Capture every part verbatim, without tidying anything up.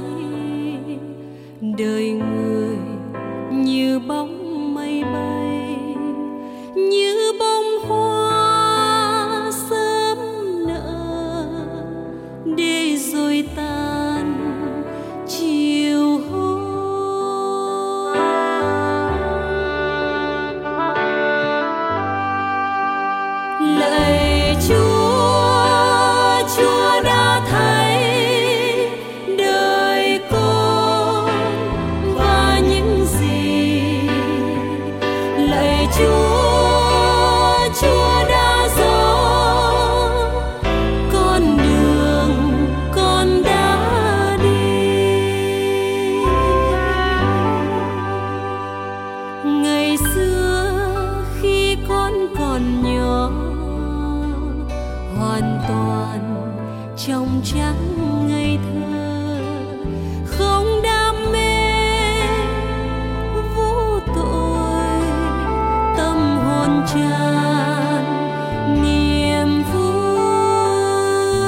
đời người như bóng mây bay, như bông hoa sớm nở để rồi tan chiều hôm. Lạy Chúa, Chúa đã thấy đời con và những gì. Lạy Chúa, Chúa đã rõ con đường con đã đi. Ngày xưa khi con còn nhỏ, hoàn toàn trong trắng ngây thơ, không đam mê vô tội, tâm hồn tràn niềm vui.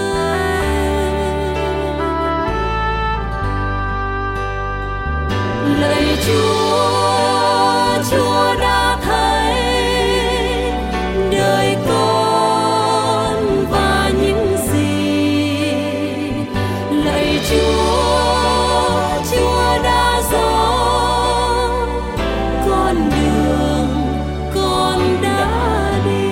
Lạy Chúa, Chúa đã thấy đời con và những gì. Lạy Chúa, Chúa đã rõ con đường con đã đi.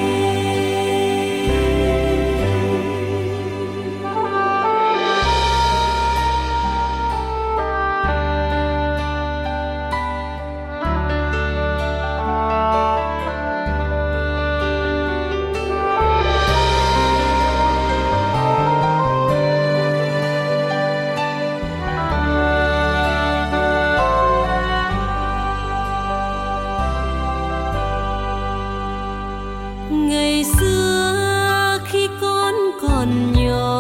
Ngày xưa khi con còn nhỏ,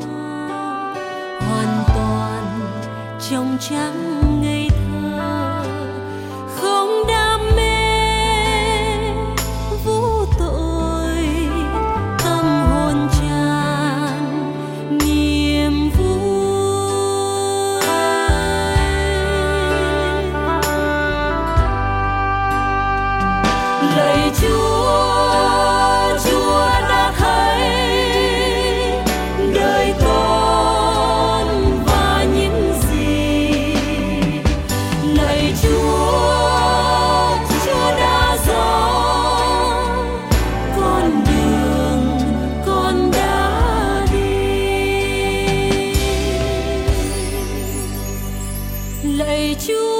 hoàn toàn trong trắng ngây thơ, không đam mê vô tội, tâm hồn tràn niềm vui. Lạy Chúa, Chúa đã thấy đời con và những gì. Lạy Chúa, Chúa đã rõ con đường con đã đi. Lạy Chúa,